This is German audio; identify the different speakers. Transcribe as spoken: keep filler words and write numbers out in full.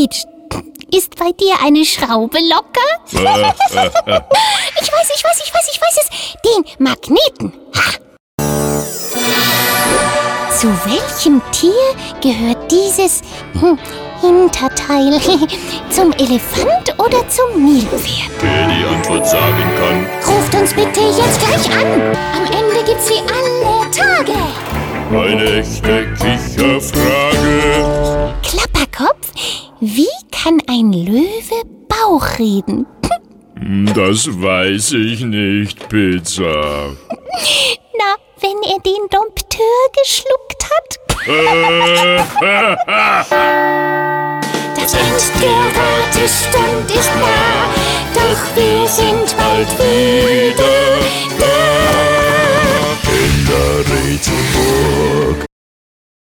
Speaker 1: Peach, ist bei dir eine Schraube locker? Ich weiß, ich weiß, ich weiß, ich weiß es. Den Magneten. Ha. Zu welchem Tier gehört dieses hm, Hinterteil? Zum Elefant oder zum Nilpferd?
Speaker 2: Wer die Antwort sagen kann.
Speaker 1: Ruft uns bitte jetzt gleich an. Am Ende gibt's sie alle Tage.
Speaker 2: Eine echte Kicherfrage.
Speaker 1: Klapperkopf, wie kann ein Löwe Bauch reden?
Speaker 2: Das weiß ich nicht, Pizza.
Speaker 1: Na, wenn er den Dompteur geschluckt hat? Das Ende der Wartestund ist nah, doch wir sind bald wieder da.
Speaker 2: Kinderrätsel.